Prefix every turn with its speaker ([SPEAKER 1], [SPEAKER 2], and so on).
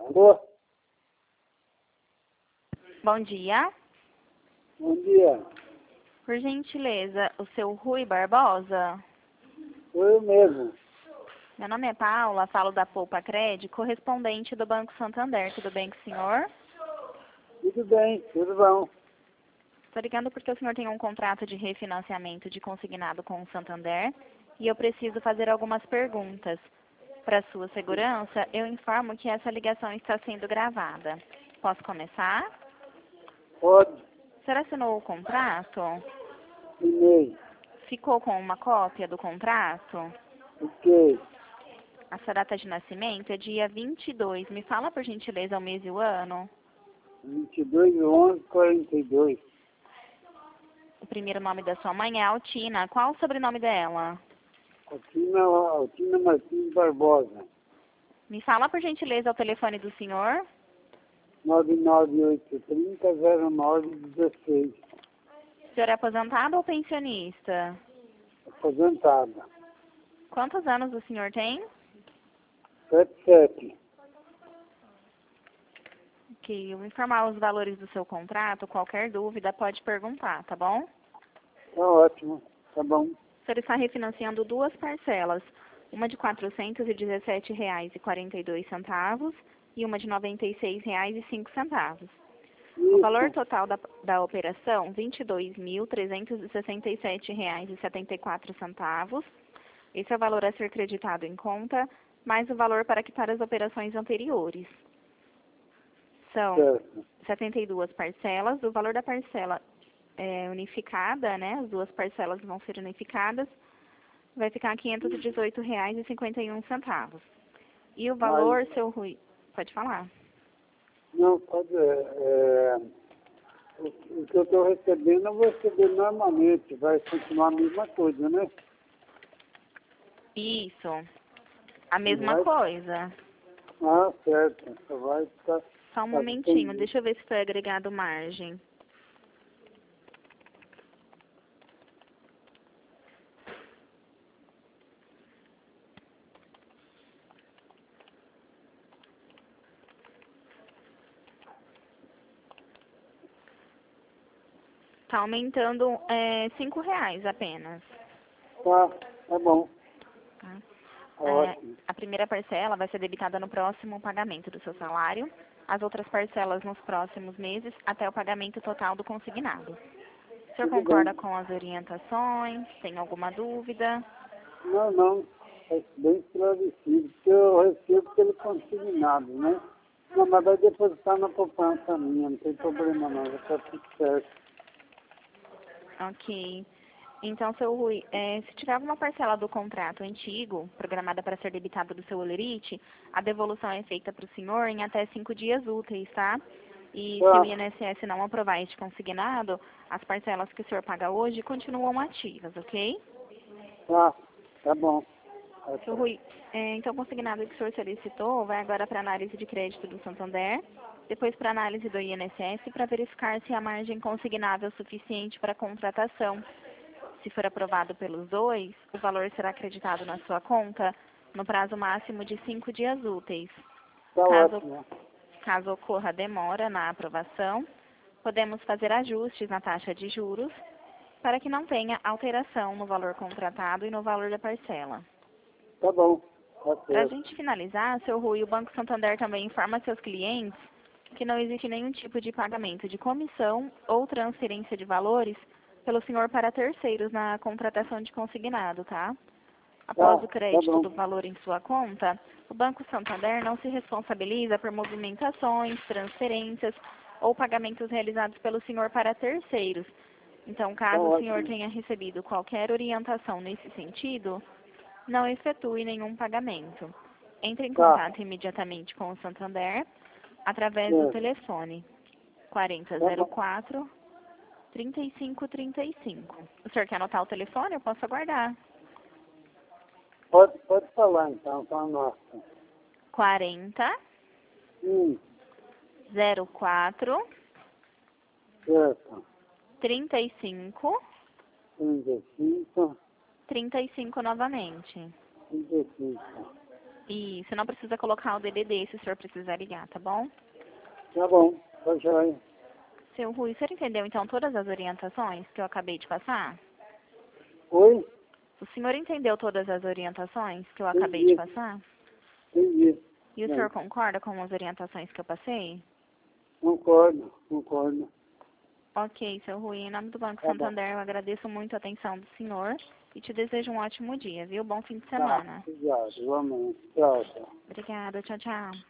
[SPEAKER 1] Alô?
[SPEAKER 2] Bom dia.
[SPEAKER 1] Bom dia.
[SPEAKER 2] Por gentileza, o seu Rui Barbosa?
[SPEAKER 1] Sou eu mesmo.
[SPEAKER 2] Meu nome é Paula, falo da Poupa Crédito, correspondente do Banco Santander. Tudo bem com o senhor?
[SPEAKER 1] Tudo bem, tudo bom.
[SPEAKER 2] Estou ligando porque o senhor tem um contrato de refinanciamento de consignado com o Santander e eu preciso fazer algumas perguntas. Para sua segurança, eu informo que essa ligação está sendo gravada. Posso começar?
[SPEAKER 1] Pode,
[SPEAKER 2] O senhor assinou o contrato?
[SPEAKER 1] e-mail.
[SPEAKER 2] Ficou com uma cópia do contrato?
[SPEAKER 1] Ok.
[SPEAKER 2] A sua data de nascimento é dia 22. Me fala, por gentileza, o mês e o ano.
[SPEAKER 1] 22/11/42.
[SPEAKER 2] O primeiro nome da sua mãe é Altina. Qual o sobrenome dela?
[SPEAKER 1] Altina Martins Barbosa.
[SPEAKER 2] Me fala, por gentileza, o telefone do senhor.
[SPEAKER 1] 99830-0916.
[SPEAKER 2] O senhor é aposentado ou pensionista?
[SPEAKER 1] Aposentada.
[SPEAKER 2] Quantos anos o senhor tem?
[SPEAKER 1] 77.
[SPEAKER 2] Ok, eu vou informar os valores do seu contrato. Qualquer dúvida pode perguntar, tá bom?
[SPEAKER 1] Tá ótimo. Tá bom.
[SPEAKER 2] O senhor está refinanciando duas parcelas. Uma de R$ 417,42 e uma de R$ 96,05. O valor
[SPEAKER 1] Isso.
[SPEAKER 2] total da operação, R$ 22.367,74. Esse é o valor a ser creditado em conta, mais o valor para quitar as operações anteriores. São
[SPEAKER 1] Certo.
[SPEAKER 2] 72 parcelas. O valor da parcela unificada, né? As duas parcelas vão ser unificadas. Vai ficar R$ 518,51. E o valor,
[SPEAKER 1] Mas,
[SPEAKER 2] seu Rui, pode falar.
[SPEAKER 1] não, pode. O que eu estou recebendo, eu vou receber normalmente. Vai continuar a mesma coisa, né?
[SPEAKER 2] Isso, a mesma
[SPEAKER 1] Vai.
[SPEAKER 2] coisa.
[SPEAKER 1] Ah, certo. Só vai ficar.
[SPEAKER 2] Só um
[SPEAKER 1] Tá,
[SPEAKER 2] momentinho,
[SPEAKER 1] entendi.
[SPEAKER 2] deixa eu ver se foi agregado margem. Tá aumentando R$ 5 apenas.
[SPEAKER 1] Tá bom.
[SPEAKER 2] Tá?
[SPEAKER 1] Tá ótimo.
[SPEAKER 2] A primeira parcela vai ser debitada no próximo pagamento do seu salário. As outras parcelas nos próximos meses, até o pagamento total do consignado. O senhor
[SPEAKER 1] Tudo
[SPEAKER 2] concorda
[SPEAKER 1] bem.
[SPEAKER 2] com as orientações? Tem alguma dúvida?
[SPEAKER 1] Não, não. É bem esclarecido. Porque eu recebo pelo consignado, né? Não, mas vai depositar na poupança minha. Não tem problema não. Já tá tudo certo.
[SPEAKER 2] Ok. Então, seu Rui, se tiver alguma parcela do contrato antigo, programada para ser debitada do seu Olerite, a devolução é feita para o senhor em até 5 dias úteis, tá? E se o
[SPEAKER 1] Tá.
[SPEAKER 2] INSS não aprovar este consignado, as parcelas que o senhor paga hoje continuam ativas, ok?
[SPEAKER 1] Tá bom. Tá
[SPEAKER 2] Seu
[SPEAKER 1] certo.
[SPEAKER 2] Rui, então o consignado que o senhor solicitou vai agora para análise de crédito do Santander, depois para análise do INSS para verificar se a margem consignável é suficiente para a contratação. Se for aprovado pelos dois, o valor será acreditado na sua conta no prazo máximo de 5 dias úteis.
[SPEAKER 1] Tá
[SPEAKER 2] Caso,
[SPEAKER 1] ótimo.
[SPEAKER 2] caso ocorra demora na aprovação, podemos fazer ajustes na taxa de juros para que não tenha alteração no valor contratado e no valor da parcela.
[SPEAKER 1] Tá bom. Tá
[SPEAKER 2] Para a
[SPEAKER 1] certo.
[SPEAKER 2] gente finalizar, seu Rui, o Banco Santander também informa seus clientes que não existe nenhum tipo de pagamento de comissão ou transferência de valores pelo senhor para terceiros na contratação de consignado, tá? Após o
[SPEAKER 1] Tá
[SPEAKER 2] crédito
[SPEAKER 1] bom.
[SPEAKER 2] do valor em sua conta, o Banco Santander não se responsabiliza por movimentações, transferências ou pagamentos realizados pelo senhor para terceiros. Então,
[SPEAKER 1] Tá
[SPEAKER 2] caso o senhor
[SPEAKER 1] ótimo.
[SPEAKER 2] tenha recebido qualquer orientação nesse sentido, não efetue nenhum pagamento. Entre em
[SPEAKER 1] Tá.
[SPEAKER 2] contato imediatamente com o Santander através do
[SPEAKER 1] Certo.
[SPEAKER 2] telefone
[SPEAKER 1] Tá bom.
[SPEAKER 2] 4004 3535. O senhor quer anotar o telefone? Eu posso aguardar.
[SPEAKER 1] Pode falar então, tá nossa.
[SPEAKER 2] 40 04
[SPEAKER 1] Certo.
[SPEAKER 2] 35
[SPEAKER 1] 35,
[SPEAKER 2] 35 novamente.
[SPEAKER 1] 35.
[SPEAKER 2] E você não precisa colocar o DDD se o senhor precisar ligar, tá bom?
[SPEAKER 1] Tá bom, tá joia.
[SPEAKER 2] Seu Rui, o senhor entendeu então todas as orientações que eu acabei de passar?
[SPEAKER 1] Oi?
[SPEAKER 2] O senhor entendeu todas as orientações que eu acabei de passar?
[SPEAKER 1] Entendi.
[SPEAKER 2] E o
[SPEAKER 1] Bem,
[SPEAKER 2] senhor concorda com as orientações que eu passei?
[SPEAKER 1] concordo, concordo.
[SPEAKER 2] Ok, seu Rui, em nome do Banco
[SPEAKER 1] Tá bom.
[SPEAKER 2] Santander, eu agradeço muito a atenção do senhor e te desejo um ótimo dia, viu? Bom fim de
[SPEAKER 1] Tá,
[SPEAKER 2] semana.
[SPEAKER 1] obrigado, igualmente. Tchau, tchau.
[SPEAKER 2] Obrigada, tchau, tchau.